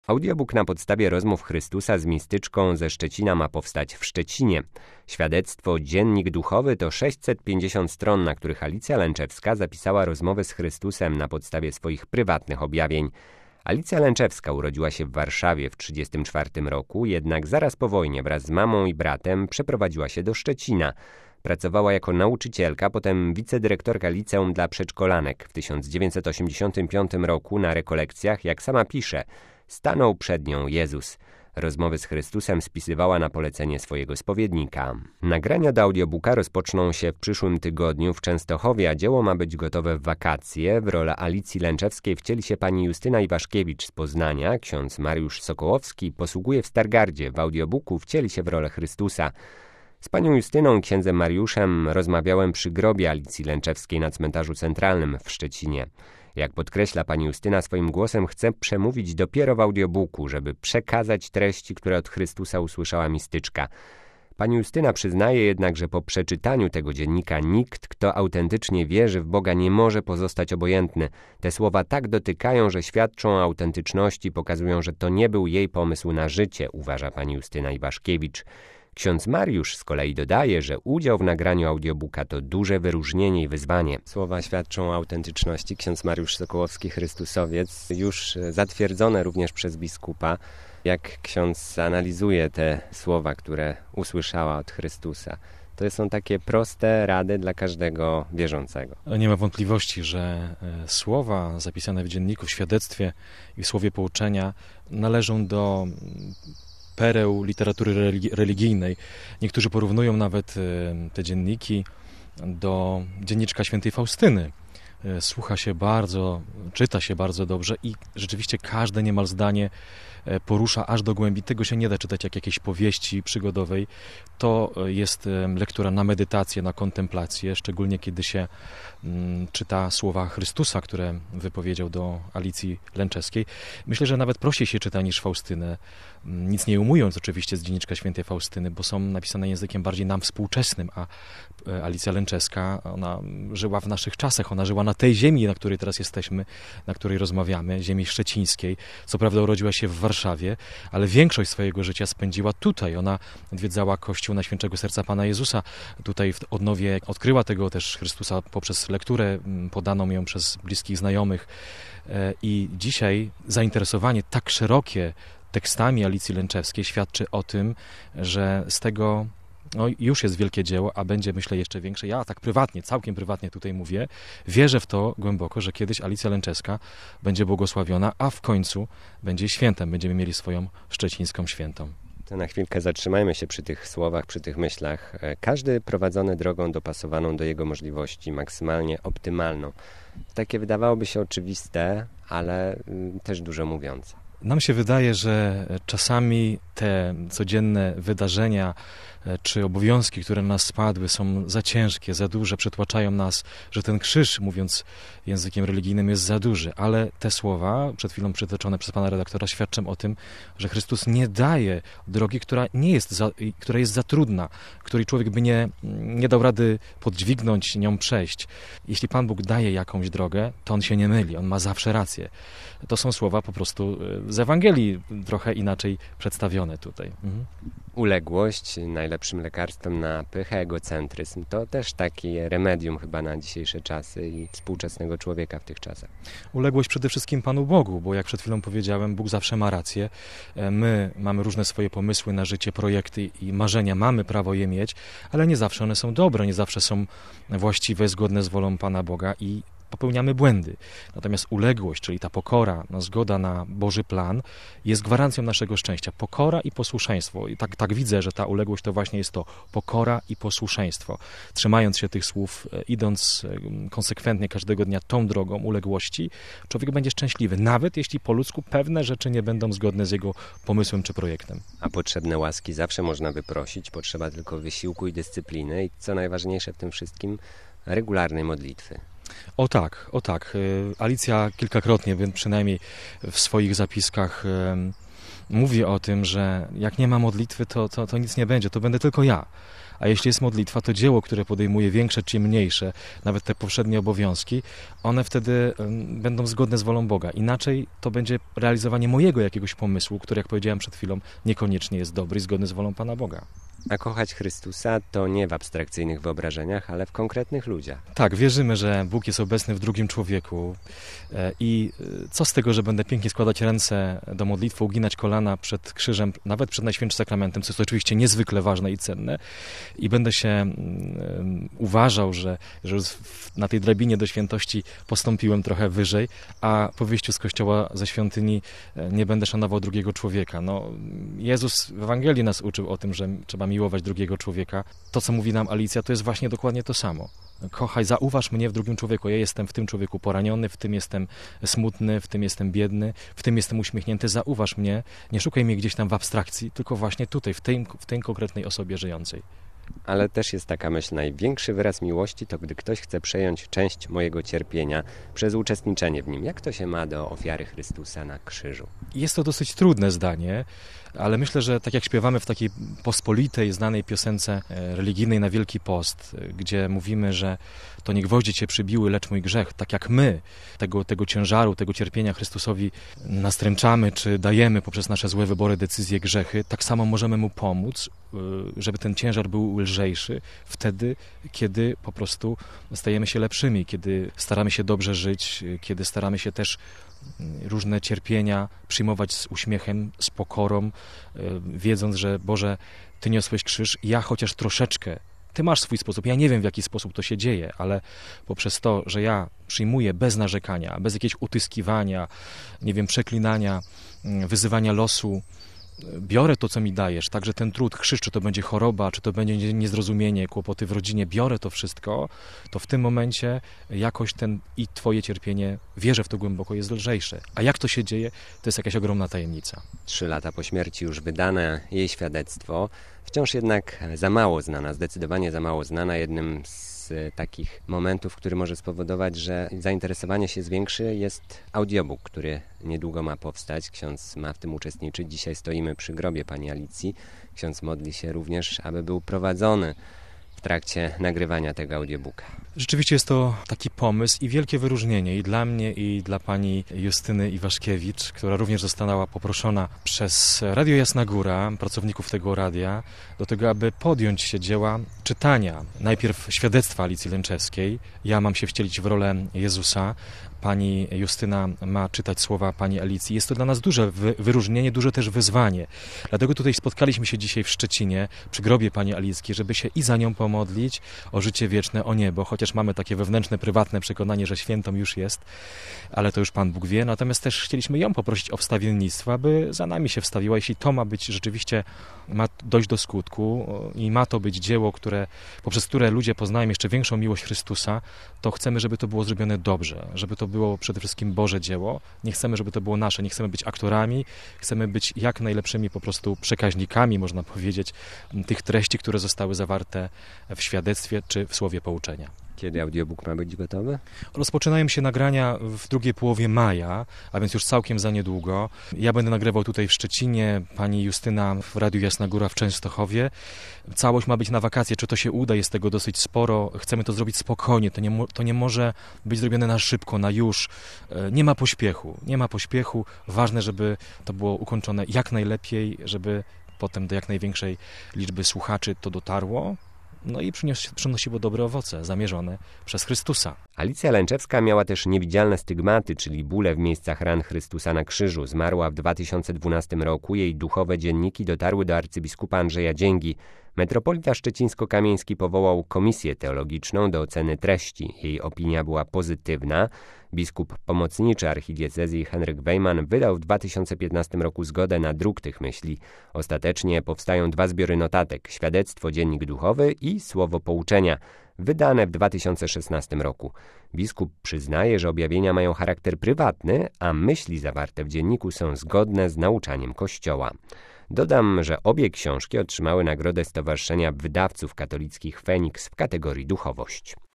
Audiobook na podstawie rozmów Chrystusa z mistyczką ze Szczecina ma powstać w Szczecinie. Świadectwo Dziennik Duchowy to 650 stron, na których Alicja Lęczewska zapisała rozmowy z Chrystusem na podstawie swoich prywatnych objawień. Alicja Lęczewska urodziła się w Warszawie w 1934 roku, jednak zaraz po wojnie wraz z mamą i bratem przeprowadziła się do Szczecina. Pracowała jako nauczycielka, potem wicedyrektorka liceum dla przedszkolanek. W 1985 roku na rekolekcjach, jak sama pisze, stanął przed nią Jezus. Rozmowy z Chrystusem spisywała na polecenie swojego spowiednika. Nagrania do audiobooka rozpoczną się w przyszłym tygodniu w Częstochowie, a dzieło ma być gotowe w wakacje. W rolę Alicji Lęczewskiej wcieli się pani Justyna Iwaszkiewicz z Poznania. Ksiądz Mariusz Sokołowski posługuje w Stargardzie. W audiobooku wcieli się w rolę Chrystusa. Z panią Justyną i księdzem Mariuszem rozmawiałem przy grobie Alicji Lęczewskiej na cmentarzu centralnym w Szczecinie. Jak podkreśla pani Justyna, swoim głosem chce przemówić dopiero w audiobooku, żeby przekazać treści, które od Chrystusa usłyszała mistyczka. Pani Justyna przyznaje jednak, że po przeczytaniu tego dziennika nikt, kto autentycznie wierzy w Boga, nie może pozostać obojętny. Te słowa tak dotykają, że świadczą o autentyczności, pokazują, że to nie był jej pomysł na życie, uważa pani Justyna Iwaszkiewicz. Ksiądz Mariusz z kolei dodaje, że udział w nagraniu audiobooka to duże wyróżnienie i wyzwanie. Słowa świadczą o autentyczności. Ksiądz Mariusz Sokołowski, Chrystusowiec, już zatwierdzone również przez biskupa. Jak ksiądz analizuje te słowa, które usłyszała od Chrystusa? To są takie proste rady dla każdego wierzącego. Nie ma wątpliwości, że słowa zapisane w dzienniku, w świadectwie i w słowie pouczenia należą do pereł literatury religijnej. Niektórzy porównują nawet te dzienniki do dzienniczka świętej Faustyny. Słucha się bardzo, czyta się bardzo dobrze i rzeczywiście każde niemal zdanie porusza aż do głębi. Tego się nie da czytać jak jakiejś powieści przygodowej. To jest lektura na medytację, na kontemplację, szczególnie kiedy się czyta słowa Chrystusa, które wypowiedział do Alicji Lęczewskiej. Myślę, że nawet prościej się czyta niż Faustynę, nic nie ujmując oczywiście z dzienniczka świętej Faustyny, bo są napisane językiem bardziej nam współczesnym, a Alicja Lęczewska, ona żyła w naszych czasach, ona żyła na tej ziemi, na której teraz jesteśmy, na której rozmawiamy, ziemi szczecińskiej. Co prawda urodziła się w Warszawie, ale większość swojego życia spędziła tutaj. Ona odwiedzała kościół Najświętszego Serca Pana Jezusa. Tutaj w Odnowie odkryła tego też Chrystusa poprzez lekturę podaną ją przez bliskich znajomych. I dzisiaj zainteresowanie tak szerokie tekstami Alicji Lęczewskiej świadczy o tym, że z tego już jest wielkie dzieło, a będzie, myślę, jeszcze większe. Ja tak prywatnie, całkiem prywatnie tutaj mówię, wierzę w to głęboko, że kiedyś Alicja Lęczewska będzie błogosławiona, a w końcu będzie świętem. Będziemy mieli swoją szczecińską świętą. To na chwilkę zatrzymajmy się przy tych słowach, przy tych myślach. Każdy prowadzony drogą dopasowaną do jego możliwości, maksymalnie optymalną. Takie wydawałoby się oczywiste, ale też dużo mówiące. Nam się wydaje, że czasami te codzienne wydarzenia czy obowiązki, które na nas spadły, są za ciężkie, za duże, przytłaczają nas, że ten krzyż, mówiąc językiem religijnym, jest za duży. Ale te słowa, przed chwilą przytoczone przez pana redaktora, świadczą o tym, że Chrystus nie daje drogi, która jest za trudna, której człowiek by nie dał rady podźwignąć, nią przejść. Jeśli Pan Bóg daje jakąś drogę, to On się nie myli, On ma zawsze rację. To są słowa po prostu z Ewangelii, trochę inaczej przedstawione tutaj. Uległość, najlepszym lekarstwem na pychę, egocentryzm, to też taki remedium chyba na dzisiejsze czasy i współczesnego człowieka w tych czasach. Uległość przede wszystkim Panu Bogu, bo jak przed chwilą powiedziałem, Bóg zawsze ma rację. My mamy różne swoje pomysły na życie, projekty i marzenia, mamy prawo je mieć, ale nie zawsze one są dobre, nie zawsze są właściwe, zgodne z wolą Pana Boga i popełniamy błędy. Natomiast uległość, czyli ta pokora, zgoda na Boży plan, jest gwarancją naszego szczęścia. Pokora i posłuszeństwo. I tak widzę, że ta uległość to właśnie jest to pokora i posłuszeństwo. Trzymając się tych słów, idąc konsekwentnie każdego dnia tą drogą uległości, człowiek będzie szczęśliwy, nawet jeśli po ludzku pewne rzeczy nie będą zgodne z jego pomysłem czy projektem. A potrzebne łaski zawsze można wyprosić, potrzeba tylko wysiłku i dyscypliny i co najważniejsze w tym wszystkim, regularnej modlitwy. O tak. Alicja kilkakrotnie, przynajmniej w swoich zapiskach mówi o tym, że jak nie ma modlitwy, to nic nie będzie, to będę tylko ja. A jeśli jest modlitwa, to dzieło, które podejmuje większe czy mniejsze, nawet te powszednie obowiązki, one wtedy będą zgodne z wolą Boga. Inaczej to będzie realizowanie mojego jakiegoś pomysłu, który, jak powiedziałem przed chwilą, niekoniecznie jest dobry i zgodny z wolą Pana Boga. A kochać Chrystusa to nie w abstrakcyjnych wyobrażeniach, ale w konkretnych ludziach. Tak, wierzymy, że Bóg jest obecny w drugim człowieku i co z tego, że będę pięknie składać ręce do modlitwy, uginać kolana przed krzyżem, nawet przed Najświętszym Sakramentem, co jest oczywiście niezwykle ważne i cenne i będę się uważał, że na tej drabinie do świętości postąpiłem trochę wyżej, a po wyjściu z kościoła ze świątyni nie będę szanował drugiego człowieka. Jezus w Ewangelii nas uczył o tym, że trzeba miłować drugiego człowieka. To, co mówi nam Alicja, to jest właśnie dokładnie to samo. Kochaj, zauważ mnie w drugim człowieku. Ja jestem w tym człowieku poraniony, w tym jestem smutny, w tym jestem biedny, w tym jestem uśmiechnięty. Zauważ mnie, nie szukaj mnie gdzieś tam w abstrakcji, tylko właśnie tutaj, w tej konkretnej osobie żyjącej. Ale też jest taka myśl, największy wyraz miłości to gdy ktoś chce przejąć część mojego cierpienia przez uczestniczenie w nim. Jak to się ma do ofiary Chrystusa na krzyżu? Jest to dosyć trudne zdanie, ale myślę, że tak jak śpiewamy w takiej pospolitej, znanej piosence religijnej na Wielki Post, gdzie mówimy, że to nie gwoździe cię przybiły, lecz mój grzech, tak jak my tego ciężaru, tego cierpienia Chrystusowi nastręczamy, czy dajemy poprzez nasze złe wybory, decyzje, grzechy, tak samo możemy mu pomóc, żeby ten ciężar był lżejszy wtedy, kiedy po prostu stajemy się lepszymi, kiedy staramy się dobrze żyć, kiedy staramy się też różne cierpienia przyjmować z uśmiechem, z pokorą, wiedząc, że Boże, Ty niosłeś krzyż, ja chociaż troszeczkę, Ty masz swój sposób, ja nie wiem, w jaki sposób to się dzieje, ale poprzez to, że ja przyjmuję bez narzekania, bez jakiegoś utyskiwania, nie wiem, przeklinania, wyzywania losu, biorę to, co mi dajesz, także ten trud, krzyż, czy to będzie choroba, czy to będzie niezrozumienie, kłopoty w rodzinie, biorę to wszystko, to w tym momencie jakoś i Twoje cierpienie, wierzę w to głęboko, jest lżejsze. A jak to się dzieje, to jest jakaś ogromna tajemnica. 3 lata po śmierci już wydane jej świadectwo, wciąż jednak za mało znana, zdecydowanie za mało znana. Jednym z takich momentów, który może spowodować, że zainteresowanie się zwiększy, jest audiobook, który niedługo ma powstać. Ksiądz ma w tym uczestniczyć. Dzisiaj stoimy przy grobie pani Alicji. Ksiądz modli się również, aby był prowadzony w trakcie nagrywania tego audiobooka. Rzeczywiście jest to taki pomysł i wielkie wyróżnienie i dla mnie, i dla pani Justyny Iwaszkiewicz, która również została poproszona przez Radio Jasna Góra, pracowników tego radia, do tego, aby podjąć się dzieła czytania. Najpierw świadectwa Alicji Lęczewskiej. Ja mam się wcielić w rolę Jezusa. Pani Justyna ma czytać słowa pani Alicji. Jest to dla nas duże wyróżnienie, duże też wyzwanie. Dlatego tutaj spotkaliśmy się dzisiaj w Szczecinie przy grobie pani Alickiej, żeby się i za nią pomodlić o życie wieczne, o niebo, chociaż mamy takie wewnętrzne, prywatne przekonanie, że świętą już jest, ale to już Pan Bóg wie. Natomiast też chcieliśmy ją poprosić o wstawiennictwo, aby za nami się wstawiła. Jeśli to ma być rzeczywiście, ma dojść do skutku i ma to być dzieło, poprzez które ludzie poznają jeszcze większą miłość Chrystusa, to chcemy, żeby to było zrobione dobrze, żeby to było przede wszystkim Boże dzieło. Nie chcemy, żeby to było nasze, nie chcemy być aktorami, chcemy być jak najlepszymi po prostu przekaźnikami, można powiedzieć, tych treści, które zostały zawarte w świadectwie czy w słowie pouczenia. Kiedy audiobook ma być gotowy? Rozpoczynają się nagrania w drugiej połowie maja, a więc już całkiem za niedługo. Ja będę nagrywał tutaj w Szczecinie, pani Justyna w Radiu Jasna Góra w Częstochowie. Całość ma być na wakacje. Czy to się uda? Jest tego dosyć sporo. Chcemy to zrobić spokojnie. To nie może być zrobione na szybko, na już. Nie ma pośpiechu. Nie ma pośpiechu. Ważne, żeby to było ukończone jak najlepiej, żeby potem do jak największej liczby słuchaczy to dotarło. No i przynosiło dobre owoce, zamierzone przez Chrystusa. Alicja Lęczewska miała też niewidzialne stygmaty, czyli bóle w miejscach ran Chrystusa na krzyżu. Zmarła w 2012 roku. Jej duchowe dzienniki dotarły do arcybiskupa Andrzeja Dzięgi. Metropolita szczecińsko-kamieński powołał komisję teologiczną do oceny treści. Jej opinia była pozytywna. Biskup pomocniczy archidiecezji Henryk Wejman wydał w 2015 roku zgodę na druk tych myśli. Ostatecznie powstają 2 zbiory notatek: Świadectwo, dziennik duchowy i Słowo pouczenia, wydane w 2016 roku. Biskup przyznaje, że objawienia mają charakter prywatny, a myśli zawarte w dzienniku są zgodne z nauczaniem Kościoła. Dodam, że obie książki otrzymały nagrodę Stowarzyszenia Wydawców Katolickich Feniks w kategorii duchowość.